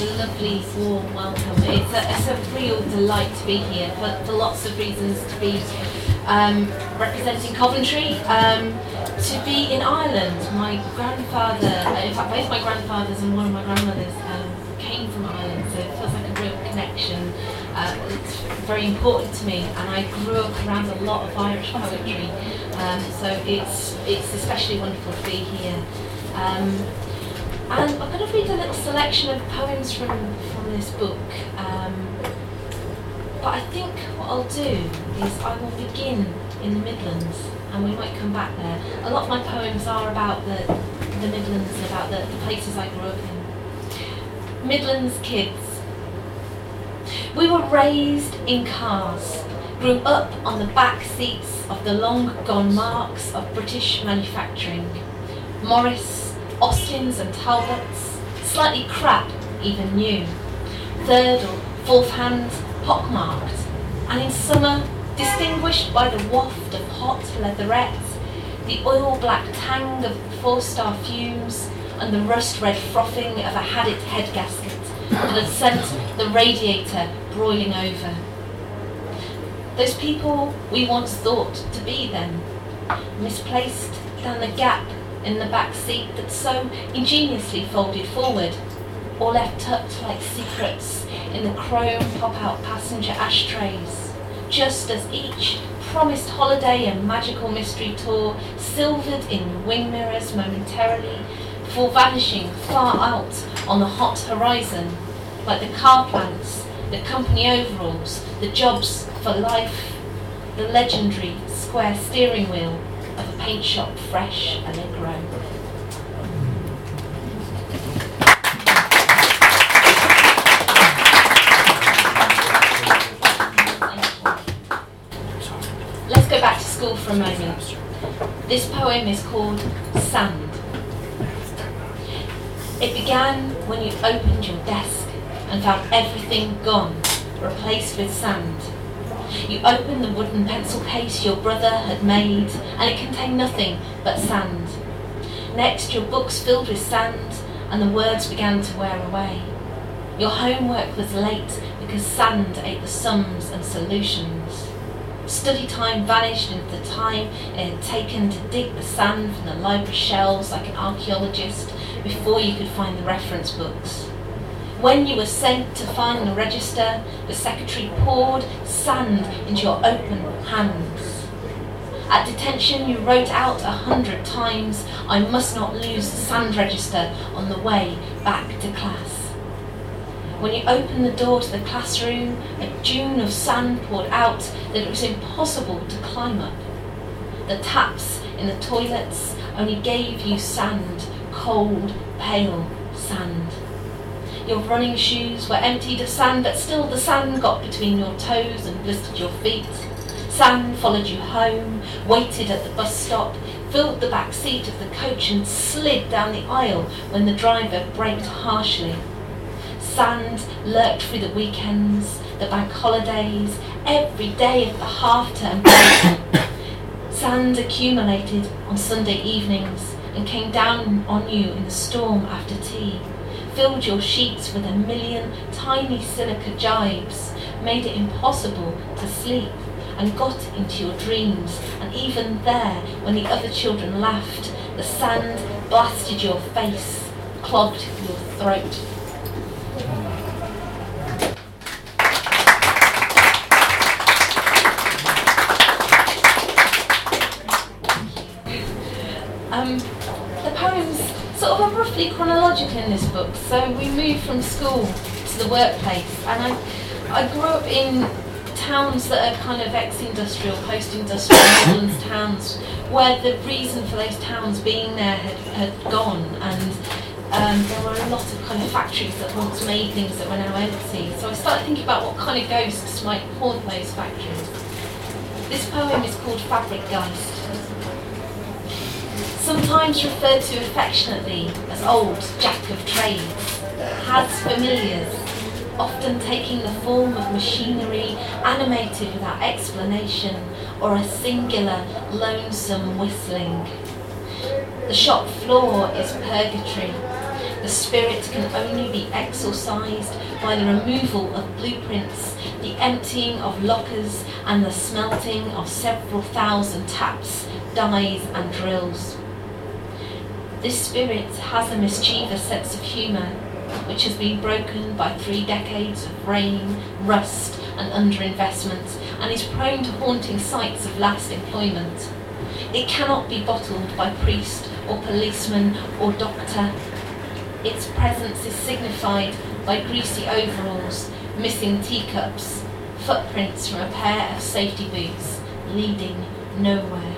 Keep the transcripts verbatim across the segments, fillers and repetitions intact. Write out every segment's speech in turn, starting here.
such a lovely, warm welcome. It's a, it's a real delight to be here for, for lots of reasons. To be um, representing Coventry, um, to be in Ireland. My grandfather, in fact both my grandfathers and one of my grandmothers um, came from Ireland, so it feels like a real connection. Uh, it's very important to me, and I grew up around a lot of Irish poetry, um, so it's it's especially wonderful to be here. Um, and I'm going to read a little selection of poems from, from this book, um, but I think what I'll do is I will begin in the Midlands, and we might come back there. A lot of my poems are about the, the Midlands, about the, the places I grew up in. Midlands kids. We were raised in cars, grew up on the back seats of the long-gone marks of British manufacturing. Morris, Austins and Talbots, slightly crap, even new. Third or fourth hand, pockmarked, and in summer, distinguished by the waft of hot leatherettes, the oil-black tang of four-star fumes, and the rust-red frothing of a Hadit head gasket that had sent the radiator broiling over. Those people we once thought to be them, misplaced down the gap in the back seat that so ingeniously folded forward, or left tucked like secrets in the chrome pop-out passenger ashtrays, just as each promised holiday and magical mystery tour silvered in wing mirrors momentarily before vanishing far out on the hot horizon, like the car plants, the company overalls, the jobs for life, the legendary square steering wheel of a paint shop fresh Allegro. Let's go back to school for a moment. This poem is called Sand. It began when you opened your desk and found everything gone, replaced with sand. You opened the wooden pencil case your brother had made, and it contained nothing but sand. Next, your books filled with sand, and the words began to wear away. Your homework was late because sand ate the sums and solutions. Study time vanished into the time it had taken to dig the sand from the library shelves like an archaeologist before you could find the reference books. When you were sent to find the register, the secretary poured sand into your open hands. At detention, you wrote out a hundred times, "I must not lose the sand register," on the way back to class. When you opened the door to the classroom, a dune of sand poured out that it was impossible to climb up. The taps in the toilets only gave you sand, cold, pale sand. Your running shoes were emptied of sand, but still the sand got between your toes and blistered your feet. Sand followed you home, waited at the bus stop, filled the back seat of the coach and slid down the aisle when the driver braked harshly. Sand lurked through the weekends, the bank holidays, every day of the half-term break. Sand accumulated on Sunday evenings and came down on you in the storm after tea, filled your sheets with a million tiny silica jibes, made it impossible to sleep, and got into your dreams. And even there, when the other children laughed, the sand blasted your face, clogged your throat. Um, the poems sort of are roughly chronological in this book, so we move from school to the workplace, and I, I grew up in towns that are kind of ex-industrial, post-industrial Midlands towns, where the reason for those towns being there had, had gone, and um, there were a lot of kind of factories that once made things that were now empty. So I started thinking about what kind of ghosts might haunt those factories. This poem is called Fabric Geist. Sometimes referred to affectionately as old Jack of Trades, has familiars, often taking the form of machinery animated without explanation or a singular lonesome whistling. The shop floor is purgatory, The spirit can only be exorcised by the removal of blueprints, the emptying of lockers, and the smelting of several thousand taps, dies, and drills. This spirit has a mischievous sense of humour, which has been broken by three decades of rain, rust, and underinvestment, and is prone to haunting sites of last employment. It cannot be bottled by priest or policeman or doctor. Its presence is signified by greasy overalls, missing teacups, footprints from a pair of safety boots, leading nowhere.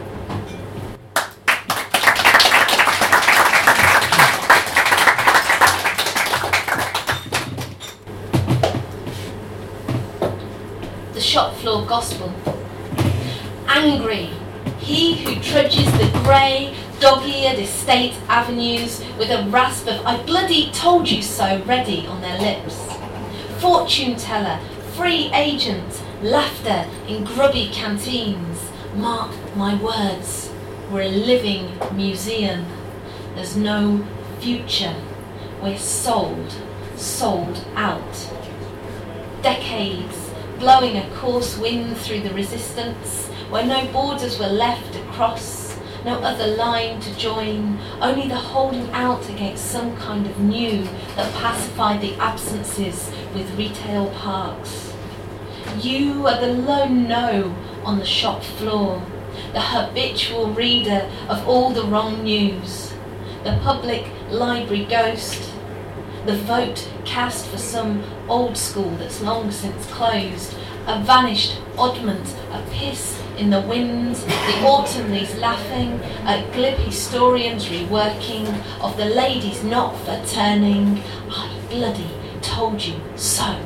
The shop floor gospel. Angry, he who trudges the grey, dog-eared estate avenues with a rasp of "I bloody told you so" ready on their lips. Fortune teller, free agent, laughter in grubby canteens. Mark my words, we're a living museum. There's no future. We're sold, sold out. Decades, blowing a coarse wind through the resistance, where no borders were left to cross, no other line to join, only the holding out against some kind of new that pacified the absences with retail parks. You are the lone no on the shop floor, the habitual reader of all the wrong news, the public library ghost, the vote cast for some old school that's long since closed, a vanished oddment, a piss in the winds, the autumn leaves laughing at glib historians reworking of the ladies not for turning. I bloody told you so.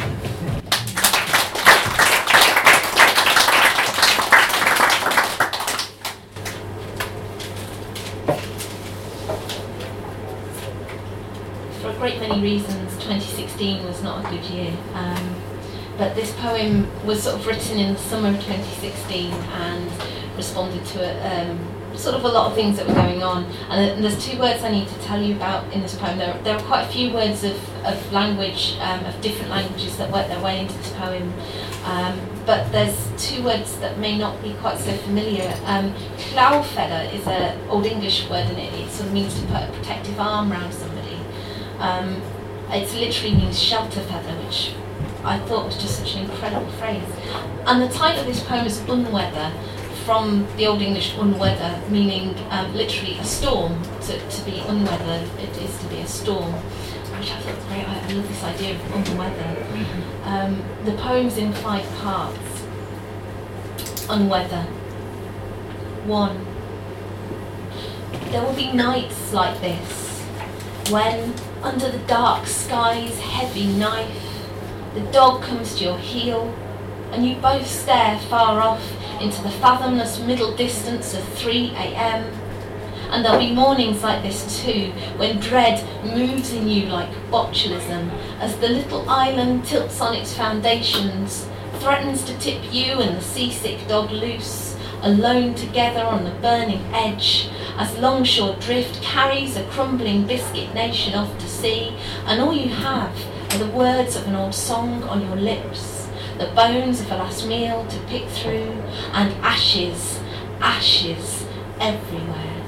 For a great many reasons, twenty sixteen was not a good year. Um, But this poem was sort of written in the summer of twenty sixteen and responded to a, um, sort of a lot of things that were going on. And there's two words I need to tell you about in this poem. There, there are quite a few words of, of language, um, of different languages that work their way into this poem. Um, but there's two words that may not be quite so familiar. Um, Klauwfeder is an Old English word, and it, it sort of means to put a protective arm around somebody. Um, it literally means shelter feather, which I thought was just such an incredible phrase. And the title of this poem is Unweather, from the Old English unweather, meaning um, literally a storm. To, to be unweather, it is to be a storm, which I thought was great. I love this idea of unweather. Mm-hmm. Um, the poem's in five parts. Unweather. One. There will be nights like this, when, under the dark sky's heavy knife, the dog comes to your heel, and you both stare far off into the fathomless middle distance of three a.m. And there'll be mornings like this too, when dread moves in you like botulism, as the little island tilts on its foundations, threatens to tip you and the seasick dog loose, alone together on the burning edge, as longshore drift carries a crumbling biscuit nation off to sea, and all you have are the words of an old song on your lips, the bones of a last meal to pick through, and ashes, ashes everywhere.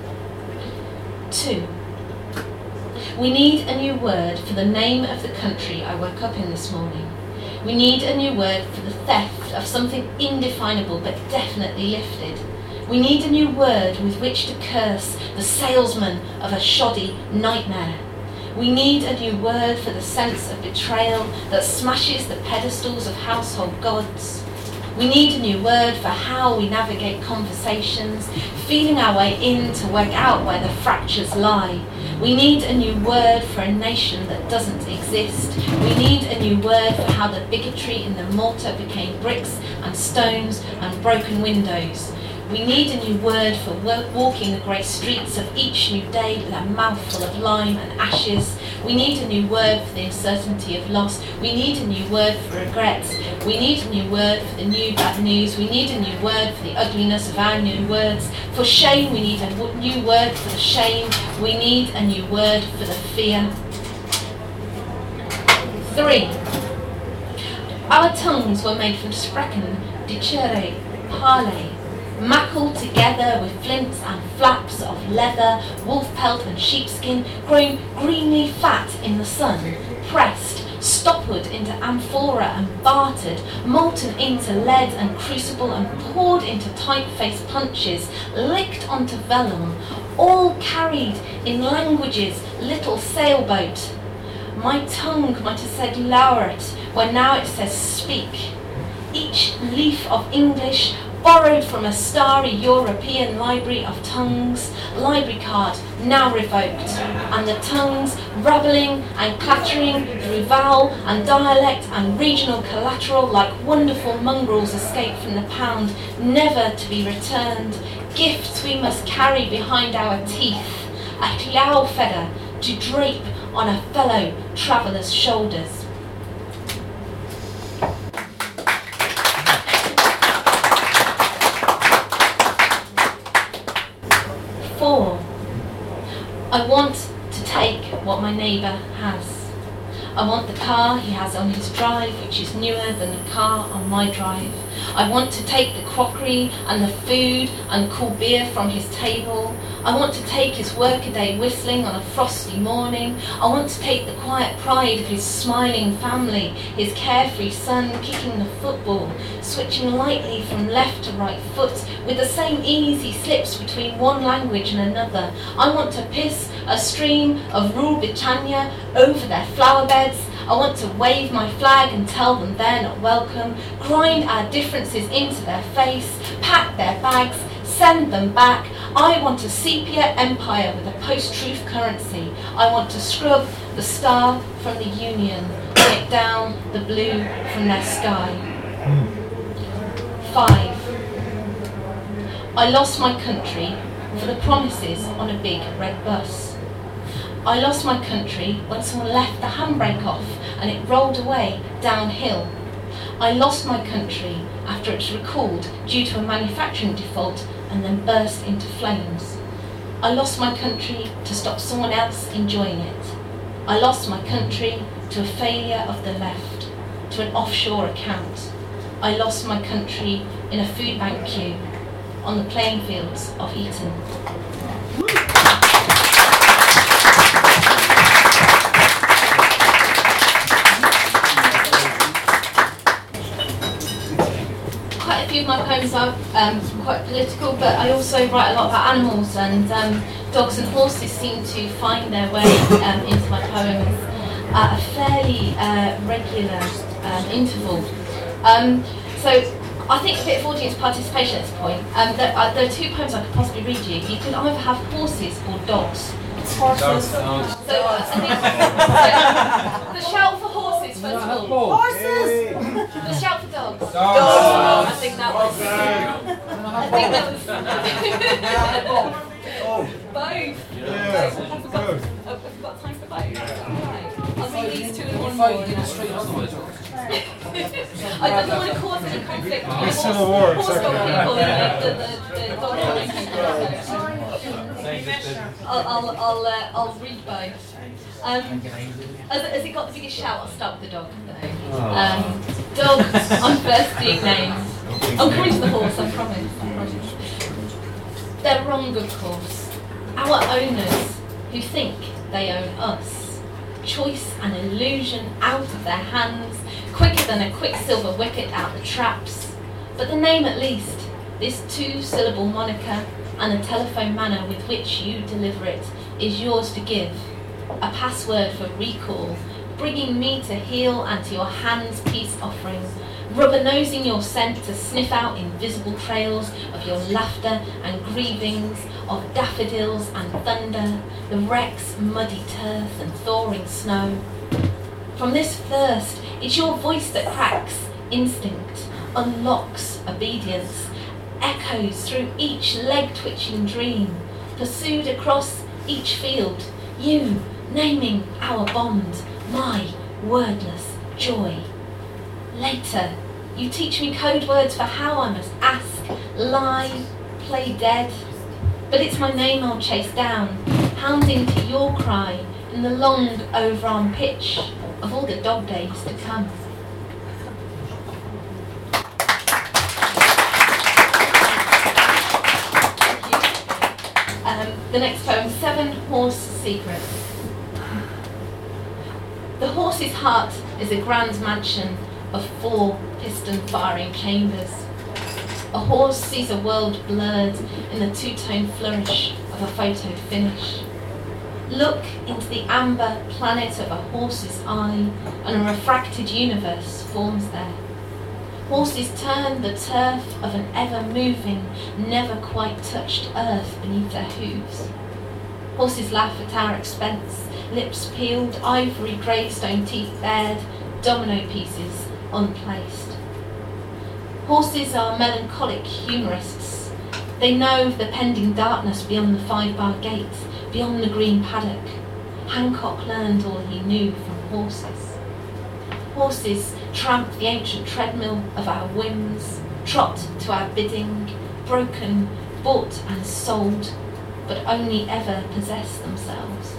Two. We need a new word for the name of the country I woke up in this morning. We need a new word for the theft of something indefinable but definitely lifted. We need a new word with which to curse the salesman of a shoddy nightmare. We need a new word for the sense of betrayal that smashes the pedestals of household gods. We need a new word for how we navigate conversations, feeling our way in to work out where the fractures lie. We need a new word for a nation that doesn't exist. We need a new word for how the bigotry in the mortar became bricks and stones and broken windows. We need a new word for wa- walking the grey streets of each new day with a mouthful of lime and ashes. We need a new word for the uncertainty of loss. We need a new word for regrets. We need a new word for the new bad news. We need a new word for the ugliness of our new words. For shame, we need a w- new word for the shame. We need a new word for the fear. Three. Our tongues were made from sprechen, dicere, parley, mackled together with flints and flaps of leather, wolf pelt and sheepskin, grown greenly fat in the sun, pressed, stoppered into amphora and bartered, molten into lead and crucible and poured into typeface punches, licked onto vellum, all carried in language's little sailboat. My tongue might have said laureate, where now it says speak. Each leaf of English borrowed from a starry European library of tongues, library card now revoked, and the tongues rabbling and clattering through vowel and dialect and regional collateral like wonderful mongrels escaped from the pound, never to be returned, gifts we must carry behind our teeth, a cloud feather to drape on a fellow traveller's shoulders. Four. I want to take what my neighbour has. I want the car he has on his drive, which is newer than the car on my drive. I want to take the crockery and the food and cool beer from his table. I want to take his workaday whistling on a frosty morning. I want to take the quiet pride of his smiling family, his carefree son kicking the football, switching lightly from left to right foot with the same easy slips between one language and another. I want to piss a stream of Rule Britannia over their flower beds. I want to wave my flag and tell them they're not welcome, grind our differences into their face, pack their bags, send them back. I want a sepia empire with a post-truth currency. I want to scrub the star from the Union, take down the blue from their sky. Five. I lost my country for the promises on a big red bus. I lost my country when someone left the handbrake off and it rolled away downhill. I lost my country after it was recalled due to a manufacturing default and then burst into flames. I lost my country to stop someone else enjoying it. I lost my country to a failure of the left, to an offshore account. I lost my country in a food bank queue on the playing fields of Eton. Quite a few of my poems are um, quite political, but I also write a lot about animals, and um, dogs and horses seem to find their way um, into my poems at a fairly uh, regular um, interval. Um, so I think a bit of audience participation at this point. Um, there, uh, there are two poems I could possibly read you. You could either have horses or dogs. Horses. So, I think, so the shout for horses first of all. Horses. The shout for dogs. Dogs. dogs. I think that was. I think that was. Both. Yeah. I forgot. I forgot time for both. Right. I'll read these two in one more. I don't want to cause any conflict between It's civil war, horse exactly. people and the, the, the, the dog. I'll, I'll, I'll, uh, I'll read both. Um, has, has it got the biggest shout? I'll start with the dog. Um, dogs on first being named. I'm coming to the horse, I promise. I promise. They're wrong, of course. Our owners who think they own us. Choice and illusion out of their hands, quicker than a quicksilver wicket out the traps. But the name at least, this two-syllable moniker, and the telephone manner with which you deliver it, is yours to give. A password for recall, bringing me to heel and to your hands peace offering, rubber-nosing your scent to sniff out invisible trails of your laughter and grievings, of daffodils and thunder, the wreck's muddy turf and thawing snow. From this thirst, it's your voice that cracks instinct, unlocks obedience, echoes through each leg-twitching dream, pursued across each field, you naming our bond, my wordless joy. Later, you teach me code words for how I must ask, lie, play dead. But it's my name I'll chase down, hounding to your cry in the long overarm pitch of all the dog days to come. Um, the next poem, Seven Horse Secrets. The horse's heart is a grand mansion of four piston-firing chambers. A horse sees a world blurred in the two-tone flourish of a photo finish. Look into the amber planet of a horse's eye, and a refracted universe forms there. Horses turn the turf of an ever-moving, never-quite-touched earth beneath their hooves. Horses laugh at our expense, lips peeled, ivory gravestone teeth bared, domino pieces unplaced. Horses are melancholic humorists. They know of the pending darkness beyond the five-bar gate, beyond the green paddock. Hancock learned all he knew from horses. Horses tramp the ancient treadmill of our whims, trot to our bidding, broken, bought and sold, but only ever possess themselves.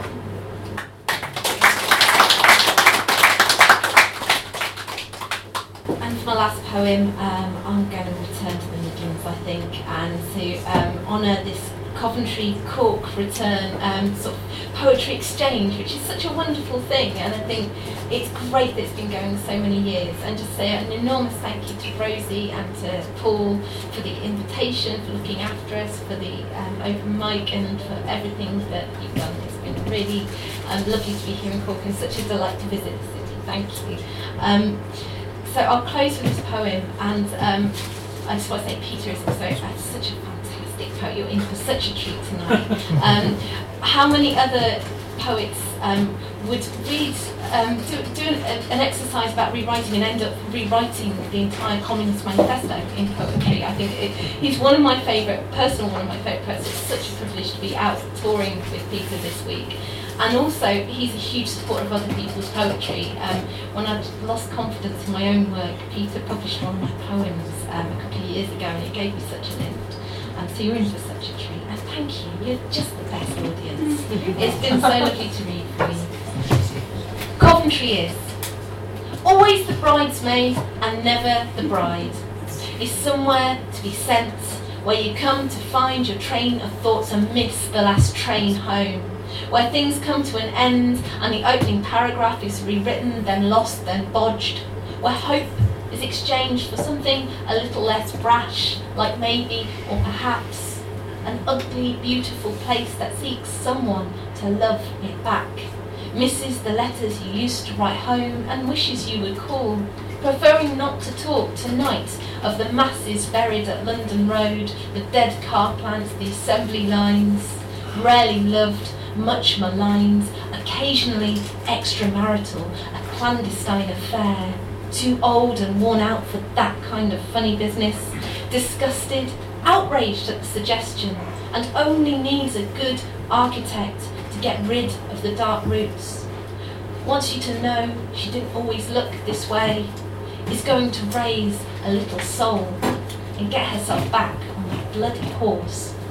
And for my last poem, um, I'm going to return to the Midlands, I think, and to um, honour this Coventry Cork return um, sort of poetry exchange, which is such a wonderful thing, and I think it's great that it's been going so many years. And just say an enormous thank you to Rosie and to Paul for the invitation, for looking after us, for the um, open mic, and for everything that you've done. It's been really um, lovely to be here in Cork, and such a delight to visit the city. Thank you. Um, so I'll close with this poem, and um, I just want to say Peter is also uh, such a fantastic poet. You're in for such a treat tonight. Um, how many other poets um, would read, um, do, do an, an exercise about rewriting and end up rewriting the entire Communist Manifesto in poetry? I think it, he's one of my favourite, personal one of my favourite poets. It's such a privilege to be out touring with Peter this week. And also, he's a huge supporter of other people's poetry. Um, when I'd lost confidence in my own work, Peter published one of my poems um, a couple of years ago, and it gave me such a lift. Um, so you're in for such a treat. And thank you, you're just the best audience. It's been so lovely to read for you. Coventry is always the bridesmaid and never the bride. Is somewhere to be sent, where you come to find your train of thoughts and miss the last train home. Where things come to an end and the opening paragraph is rewritten, then lost, then bodged. Where hope is exchanged for something a little less brash, like maybe or perhaps. An ugly, beautiful place that seeks someone to love it back. Misses the letters you used to write home and wishes you would call. Preferring not to talk tonight of the masses buried at London Road, the dead car plants, the assembly lines. Rarely loved, much maligned, occasionally extramarital, a clandestine affair, too old and worn out for that kind of funny business, disgusted, outraged at the suggestion, and only needs a good architect to get rid of the dark roots. Wants you to know she didn't always look this way, is going to raise a little soul and get herself back on that bloody horse